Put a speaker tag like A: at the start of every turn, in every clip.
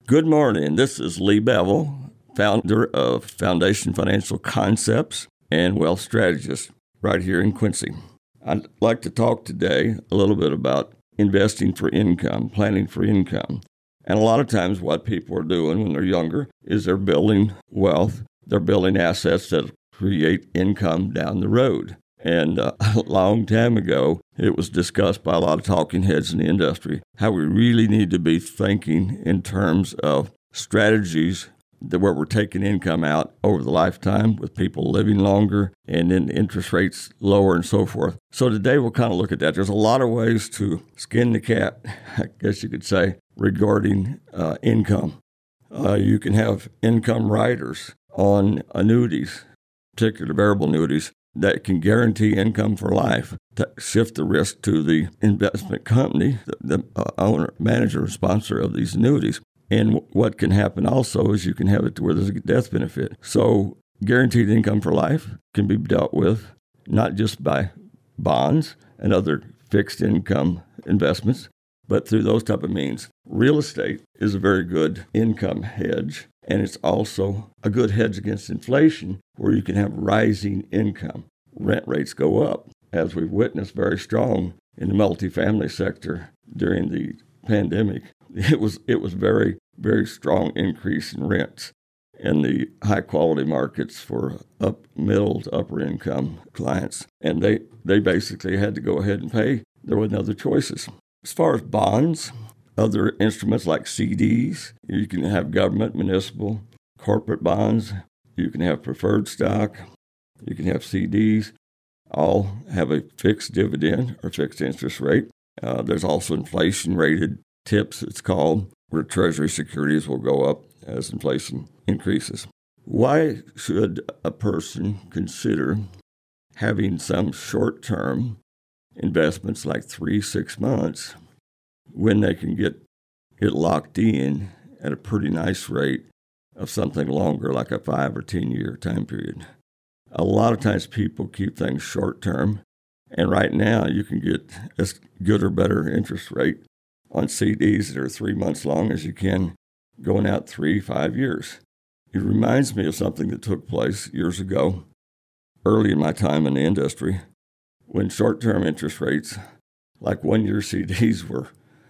A: Good morning. This is Lee Bevel, founder of Foundation Financial Concepts and wealth strategist right here in Quincy. I'd like to talk today a little bit about investing for income, planning for income. And a lot of times what people are doing when they're younger is they're building wealth. They're building assets that create income down the road. And a long time ago, it was discussed by a lot of talking heads in the industry how we really need to be thinking in terms of strategies where we're taking income out over the lifetime with people living longer and then interest rates lower and so forth. So today we'll kind of look at that. There's a lot of ways to skin the cat, I guess you could say, regarding income. You can have income riders on annuities, particularly variable annuities, that can guarantee income for life to shift the risk to the investment company, the owner, manager, or sponsor of these annuities. And what can happen also is you can have it to where there's a death benefit. So guaranteed income for life can be dealt with not just by bonds and other fixed income investments, but through those type of means. Real estate is a very good income hedge, and it's also a good hedge against inflation where you can have rising income. Rent rates go up, as we've witnessed very strong in the multifamily sector during the pandemic. It was very, very strong increase in rents in the high-quality markets for middle to upper income clients. And they basically had to go ahead and pay. There were no other choices. As far as bonds, other instruments like CDs, you can have government, municipal, corporate bonds. You can have preferred stock. You can have CDs. All have a fixed dividend or fixed interest rate. There's also inflation-rated TIPS, it's called, where Treasury securities will go up as inflation increases. Why should a person consider having some short-term investments like 3-6 months when they can get it locked in at a pretty nice rate of something longer, like a 5 or 10 year time period? A lot of times people keep things short-term, and right now you can get as good or better interest rate on CDs that are 3 months long as you can going out 3-5 years. It reminds me of something that took place years ago, early in my time in the industry, when short-term interest rates, like 1-year CDs, were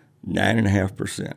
A: 9.5%.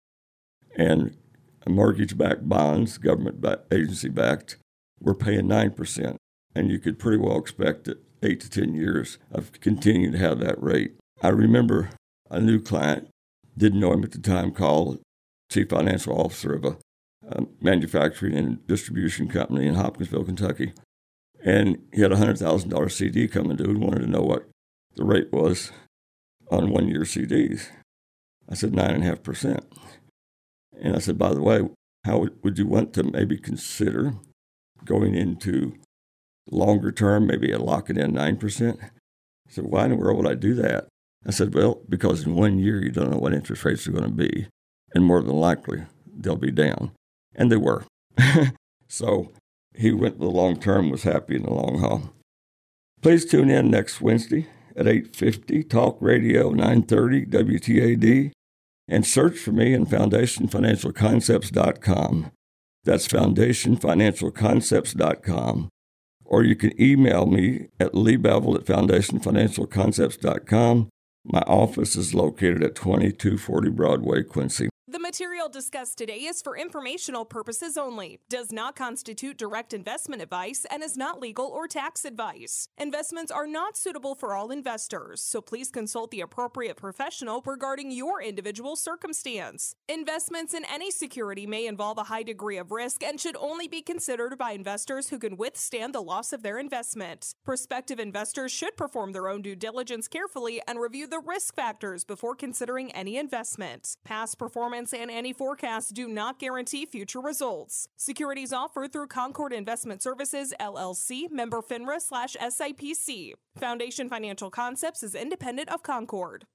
A: And mortgage-backed bonds, government agency-backed, were paying 9%. And you could pretty well expect that 8 to 10 years of continuing to have that rate. I remember a new client, didn't know him at the time, called Chief Financial Officer of a manufacturing and distribution company in Hopkinsville, Kentucky. And he had a $100,000 CD coming due and wanted to know what the rate was on 1-year CDs. I said 9.5%. And I said, by the way, how would you want to maybe consider going into longer term, maybe lock it in 9%? I said, why in the world would I do that? I said, well, because in 1 year you don't know what interest rates are going to be, and more than likely they'll be down. And they were. So he went the long term, was happy in the long haul. Please tune in next Wednesday at 8:50, Talk Radio 930 WTAD, and search for me in FoundationFinancialConcepts.com. That's FoundationFinancialConcepts.com. Or you can email me at leebevel@FoundationFinancialConcepts.com. My office is located at 2240 Broadway, Quincy.
B: The material discussed today is for informational purposes only, does not constitute direct investment advice, and is not legal or tax advice. Investments are not suitable for all investors, so please consult the appropriate professional regarding your individual circumstance. Investments in any security may involve a high degree of risk and should only be considered by investors who can withstand the loss of their investment. Prospective investors should perform their own due diligence carefully and review the risk factors before considering any investment. Past performance and any forecasts do not guarantee future results. Securities offered through Concord Investment Services, LLC, member FINRA/SIPC. Foundation Financial Concepts is independent of Concord.